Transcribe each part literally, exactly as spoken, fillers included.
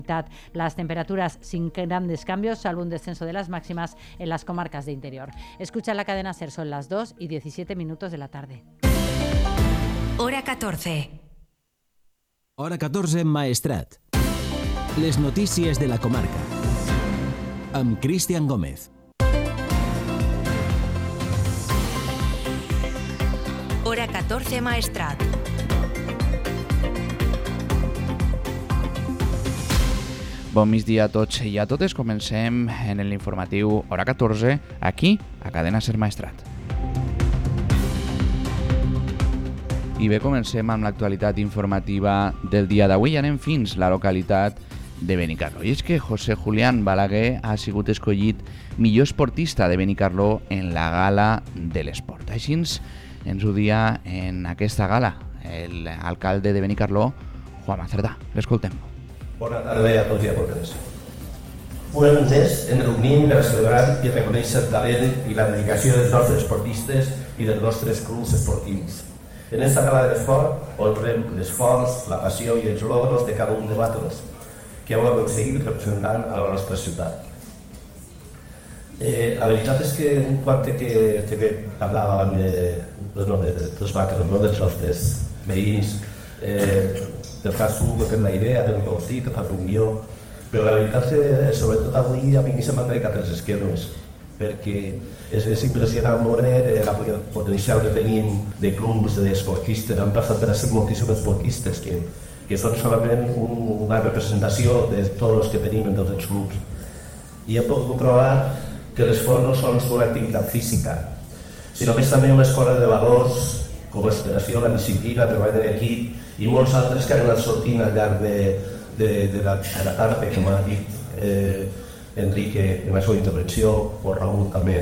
Las temperaturas sin grandes cambios, salvo un descenso de las máximas en las comarcas de interior. Escucha la cadena SER, son las dos y diecisiete minutos de la tarde. Hora catorze. Hora catorze, Maestrat. Les notícies de la comarca. Amb Cristian Gómez. Hora catorze, Maestrat. Bon migdia a tots i a totes. Comencem en l'informatiu Hora catorze, aquí, a Cadena SER Maestrat. I bé, comencem amb l'actualitat informativa del dia d'avui. Anem fins a la localitat de Benicarló. I és que José Julián Balaguer ha sigut escollit millor esportista de Benicarló en la gala de l'esport. Així ens ho dia en aquesta gala l'alcalde de Benicarló, Juanma Cerdà. L'escoltem. Bona tarda a tots i a totes. Avui ens en reunim per celebrar i reconèixer el talent i la dedicació dels nostres esportistes i dels nostres clubs esportius. En esta gala de l'esport honrem l'esforç, la passió i els logros de cada un de vosaltres que heu aconseguit representant a la nostra ciutat. Eh, la veritat és que quan que, que parlàvem de, de, de, dels vaques, no, dels nostres veïns, eh, te fas un per la idea, te lo dir, te fas un guió, però la veritat és que sobretot avui a mi se m'han trencat els esquerros, perquè és, és impressionant veure el potencial que tenim de clubs, d'esportistes. Han passat per a ser moltíssims esportistes que, que són solament un, una representació de tots els que tenim en tots els clubs. I hem pogut comprovar que l'esport no sols una activitat física, sinó que és també una escola de valors com l'aspiració, la disciplina, el treball en equip i molts altres que han anat sortint al llarg de, de, de, la, de la tarda, com ha dit eh, Enrique en la seva intervenció, o Raúl també.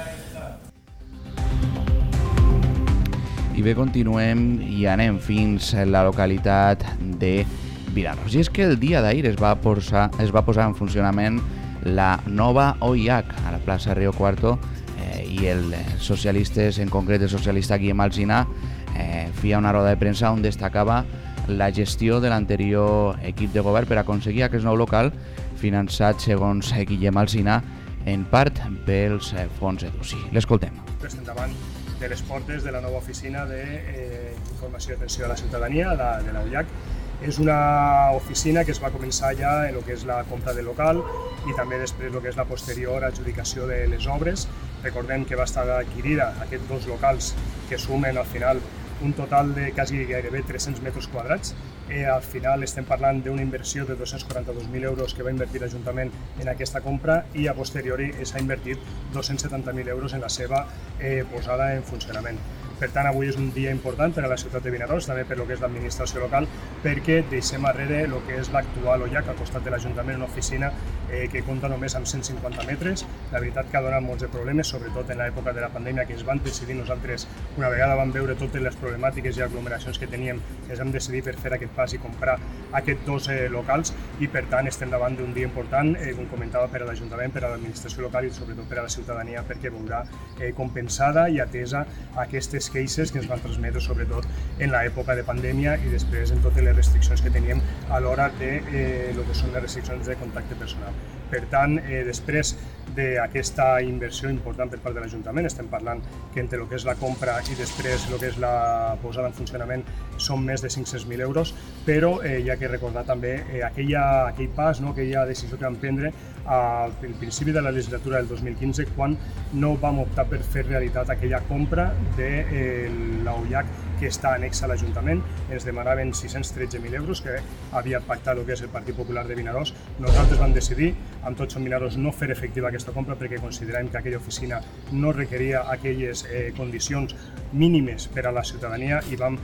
I bé, continuem i anem fins a la localitat de Vinaròs. I és que el dia d'ahir es va posar, es va posar en funcionament la nova O I H a la plaça Río Cuarto eh, i els socialistes, en concret el socialista Guillem Alsina, eh, feia una roda de premsa on destacava la gestió de l'anterior equip de govern per aconseguir aquest nou local finançat, segons Guillem Alsina, en part pels eh, fons EDUSI. L'escoltem. Estem davant de les portes de la nova oficina d'informació eh, i atenció a la ciutadania de, de la O I H. És una oficina que es va començar ja en el que és la compra del local i també després el que és la posterior adjudicació de les obres. Recordem que va estar adquirida aquests dos locals que sumen al final un total de quasi gairebé tres-cents metres quadrats. Eh, al final estem parlant d'una inversió de dos-cents quaranta-dos mil euros que va invertir l'Ajuntament en aquesta compra i a posteriori s'ha invertit dos-cents setanta mil euros en la seva eh, posada en funcionament. Per tant, avui és un dia important per a la ciutat de Vinaròs, també per lo que és l'administració local, perquè deixem arrere el que és l'actual O I H al costat de l'Ajuntament, una oficina eh, que compta només amb cent cinquanta metres. La veritat que ha donat molts de problemes, sobretot en l'època de la pandèmia, que es van decidir nosaltres, una vegada vam veure totes les problemàtiques i aglomeracions que teníem, ens vam decidir per fer aquest pas i comprar aquests dos eh, locals i per tant estem davant d'un dia important, eh, com comentava, per a l'Ajuntament, per a l'administració local i sobretot per a la ciutadania, perquè veurà eh, compensada i atesa aquestes queixes que ens van transmetre sobretot en l'època de pandèmia i després en totes les restriccions que teníem a l'hora de eh, lo que són les restriccions de contacte personal. Per tant, eh, després d'aquesta inversió important per part de l'Ajuntament, estem parlant que entre el que és la compra i després el que és la posada en funcionament són més de cinc-cents mil euros, però eh, hi ha que recordar també eh, aquella, aquell pas, no, aquella decisió que vam prendre al principi de la legislatura del dos mil quinze, quan no vam optar per fer realitat aquella compra de eh, la O I H que està anexa a l'Ajuntament. Ens demanaven sis-cents tretze mil euros que havia pactat el que és el Partit Popular de Vinaròs. Nosaltres vam decidir, amb tots som Vinaròs, no fer efectiva aquesta compra perquè consideràvem que aquella oficina no requeria aquelles eh, condicions mínimes per a la ciutadania i vam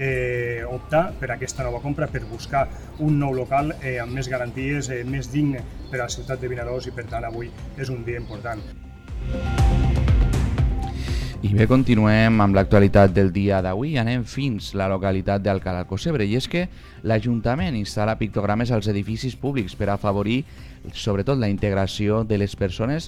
eh, optar per aquesta nova compra, per buscar un nou local eh, amb més garanties, eh, més digne per a la ciutat de Vinaròs i per tant avui és un dia important. I bé, continuem amb l'actualitat del dia d'avui. Anem fins a la localitat d'Alcalá de Cocebre i és que l'Ajuntament instal·la pictogrames als edificis públics per afavorir sobretot la integració de les persones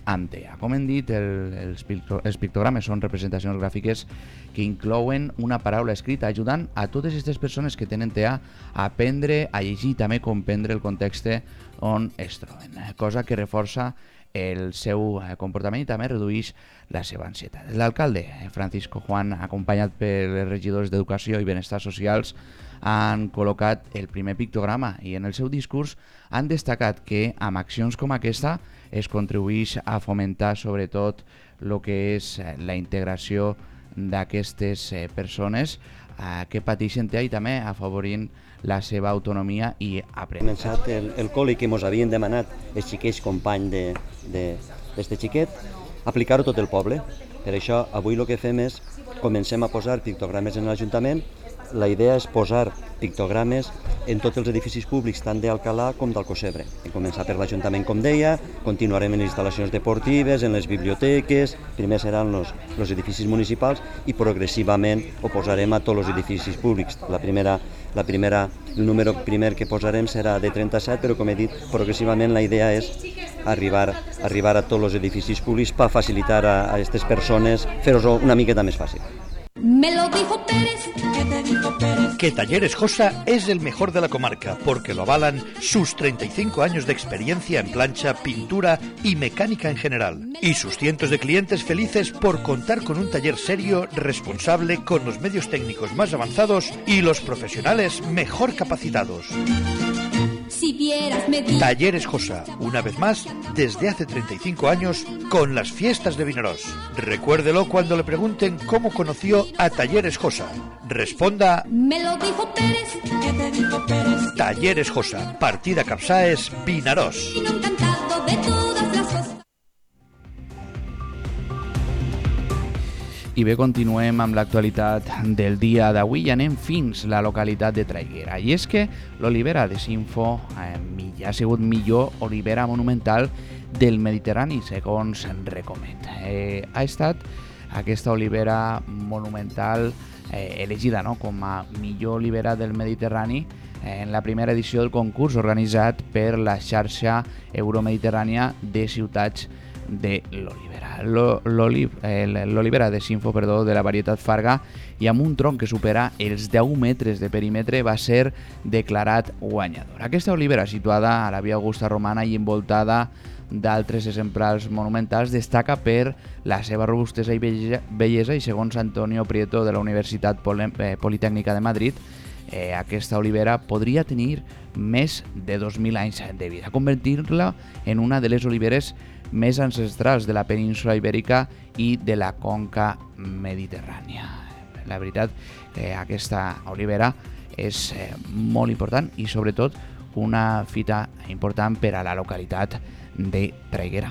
amb T E A. Com hem dit, el, els, picto, els pictogrames són representacions gràfiques que inclouen una paraula escrita, ajudant a totes aquestes persones que tenen T E A a aprendre, a llegir i també comprendre el context on es troben, cosa que reforça el seu comportament i també redueix la seva ansietat. L'alcalde, Francisco Juan, acompanyat per els regidors d'Educació i Benestar Socials, han col·locat el primer pictograma i en el seu discurs han destacat que amb accions com aquesta es contribueix a fomentar sobretot el que és la integració d'aquestes persones que pateixen T E A i també afavorint la seva autonomia i aprenentatge. Començat el, el col·li que ens havien demanat els xiquets company d'aquest de, de, xiquet, aplicar-ho tot el poble. Per això avui el que fem és comencem a posar pictogrames en l'Ajuntament. La idea és posar pictogrames en tots els edificis públics, tant d'Alcalà com d'Alcocebre. Hem començat per l'Ajuntament, com deia, continuarem en les instal·lacions deportives, en les biblioteques, primer seran els edificis municipals i progressivament ho posarem a tots els edificis públics. La primera, la primera, el número primer que posarem serà de trenta-set, però com he dit, progressivament la idea és arribar, arribar a tots els edificis públics per facilitar a aquestes persones, fer-ho una miqueta més fàcil. Me lo dijo Pérez, ¿qué te dijo Pérez? Que Talleres Josa es el mejor de la comarca porque lo avalan sus treinta y cinco años de experiencia en plancha, pintura y mecánica en general. Y sus cientos de clientes felices por contar con un taller serio, responsable, con los medios técnicos más avanzados y los profesionales mejor capacitados. Si vieras me di... Talleres Josa, una vez más, desde hace treinta y cinco años, con las fiestas de Vinaròs. Recuérdelo cuando le pregunten cómo conoció a Talleres Josa. Responda... Me lo dijo Pérez, ¿qué te dijo Pérez? Talleres Josa, partida Capsaes, Vinaròs. Y no encantado de todas las cosas. I bé, continuem amb l'actualitat del dia d'avui i anem fins a la localitat de Traiguera. I és que l'olivera de Sinfo eh, ha sigut millor olivera monumental del Mediterrani, segons recomana. Eh, ha estat aquesta olivera monumental eh, elegida no, com a millor olivera del Mediterrani eh, en la primera edició del concurs organitzat per la xarxa euromediterrània de ciutats de l'olivera. L'olivera de Sinfo, perdó, de la varietat Farga i amb un tronc que supera els deu metres de perímetre va ser declarat guanyador. Aquesta olivera, situada a la via Augusta Romana i envoltada d'altres exemplars monumentals, destaca per la seva robustesa i bellesa i segons Antonio Prieto de la Universitat Politècnica de Madrid, eh, aquesta olivera podria tenir més de dos mil anys de vida, convertir-la en una de les oliveres més ancestrals de la península ibèrica i de la conca mediterrània. La veritat que aquesta olivera és eh, molt important i sobretot una fita important per a la localitat de Traiguera.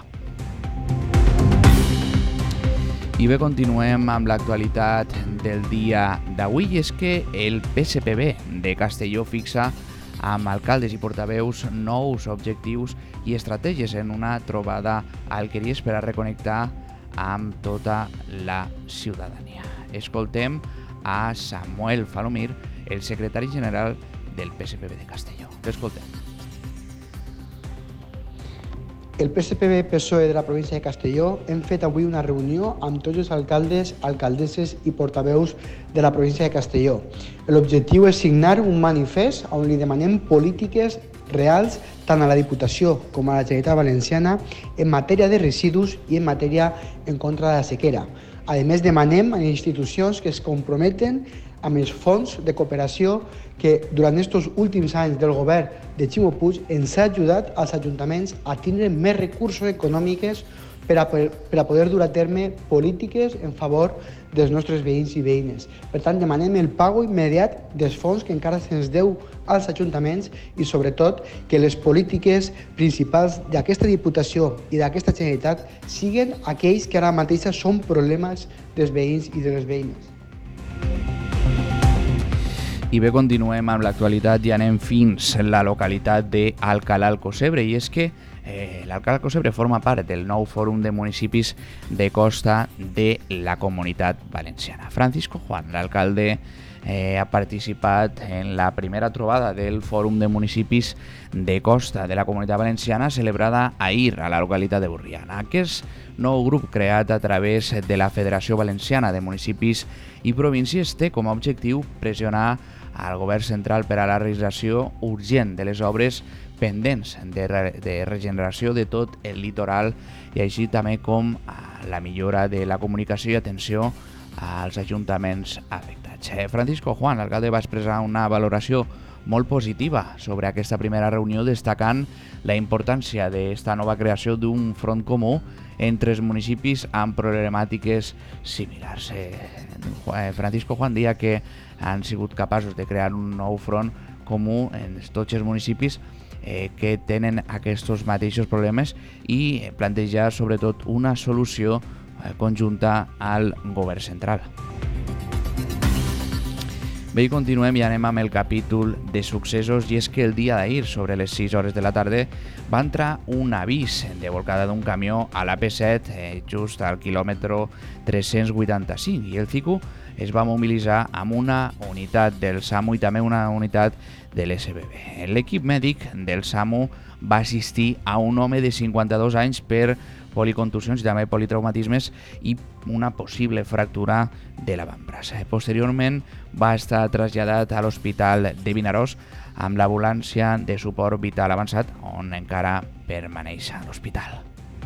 I bé, continuem amb l'actualitat del dia d'avui i és que el P S P B de Castelló fixa amb alcaldes i portaveus nous objectius i estratègies en una trobada a Alqueries per a reconnectar amb tota la ciutadania. Escoltem a Samuel Falomir, el secretari general del P S P B de Castelló. L'escoltem. El P S P B P S O E de la província de Castelló hem fet avui una reunió amb tots els alcaldes, alcaldesses i portaveus de la província de Castelló. L'objectiu és signar un manifest on li demanem polítiques reals tant a la Diputació com a la Generalitat Valenciana en matèria de residus i en matèria en contra de la sequera. A més, demanem a institucions que es comprometen amb els fons de cooperació que durant aquests últims anys del govern de Ximo Puig ens ha ajudat als ajuntaments a tindre més recursos econòmics per a, per a poder dur a terme polítiques en favor dels nostres veïns i veïnes. Per tant, demanem el pago immediat dels fons que encara se'ns deu als ajuntaments i, sobretot, que les polítiques principals d'aquesta Diputació i d'aquesta Generalitat siguin aquells que ara mateix són problemes dels veïns i de les veïnes. I bé, continuem amb l'actualitat i anem fins a la localitat d'Alcalà Alcocebre i és que eh, l'Alcalà Alcocebre forma part del nou fòrum de municipis de costa de la Comunitat Valenciana. Francisco Juan, l'alcalde eh, ha participat en la primera trobada del Fòrum de Municipis de Costa de la Comunitat Valenciana celebrada ahir a la localitat de Borriana. Aquest nou grup creat a través de la Federació Valenciana de Municipis i Províncies té com a objectiu pressionar al govern central per a la realització urgent de les obres pendents de, re de regeneració de tot el litoral i així també com la millora de la comunicació i atenció als ajuntaments afectats. Francisco Juan, l'alcalde, va expressar una valoració molt positiva sobre aquesta primera reunió, destacant la importància d'esta nova creació d'un front comú entre els municipis amb problemàtiques similars. Eh, Francisco Juan deia que han sigut capaços de crear un nou front comú en tots els municipis eh, que tenen aquests mateixos problemes i plantejar sobretot una solució eh, conjunta al govern central. Bé, i continuem i anem amb el capítol de successos, i és que el dia d'ahir, sobre les sis hores de la tarda, va entrar un avís de volcada d'un camió a l'A P set, eh, just al quilòmetre tres-cents vuitanta-cinc, i el C I C U es va mobilitzar amb una unitat del SAMU i també una unitat de l'S B B. L'equip mèdic del SAMU va assistir a un home de cinquanta-dos anys per policontusions i també politraumatismes i una possible fractura de l'avantbraç. Posteriorment va estar traslladat a l'Hospital de Vinaròs amb l'ambulància de suport vital avançat, on encara permaneix a l'hospital.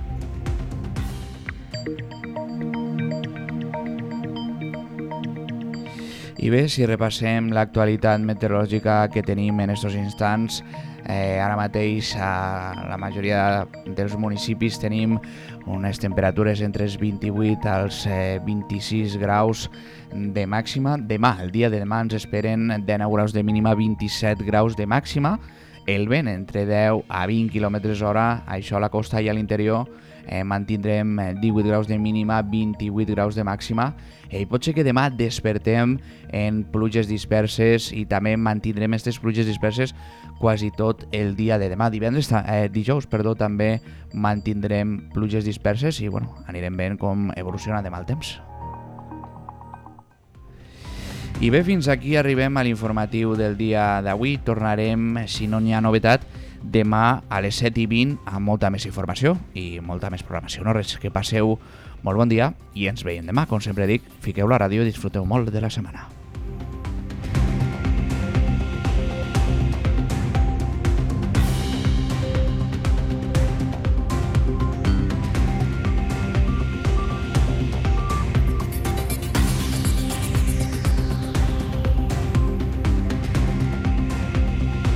I bé, si repassem l'actualitat meteorològica que tenim en aquests instants, eh, ara mateix a la majoria dels municipis tenim unes temperatures entre els vint-i-vuit als eh, vint-i-sis graus de màxima. Demà, el dia de demà, ens esperen dinou graus de mínima, vint-i-set graus de màxima. El vent entre deu a vint quilòmetres hora, això a la costa i a l'interior, eh, mantindrem divuit graus de mínima, vint-i-vuit graus de màxima. I pot ser que demà despertem en pluges disperses i també mantindrem aquestes pluges disperses quasi tot el dia de demà. Divendres, eh, dijous, perdó, també mantindrem pluges disperses i bueno, anirem veient com evoluciona demà el temps. I bé, fins aquí arribem a l'informatiu del dia d'avui. Tornarem, si no n'hi ha novetat, demà a les set i vint amb molta més informació i molta més programació. No res, que passeu molt bon dia i ens veiem demà. Com sempre dic, fiqueu la ràdio i disfruteu molt de la setmana.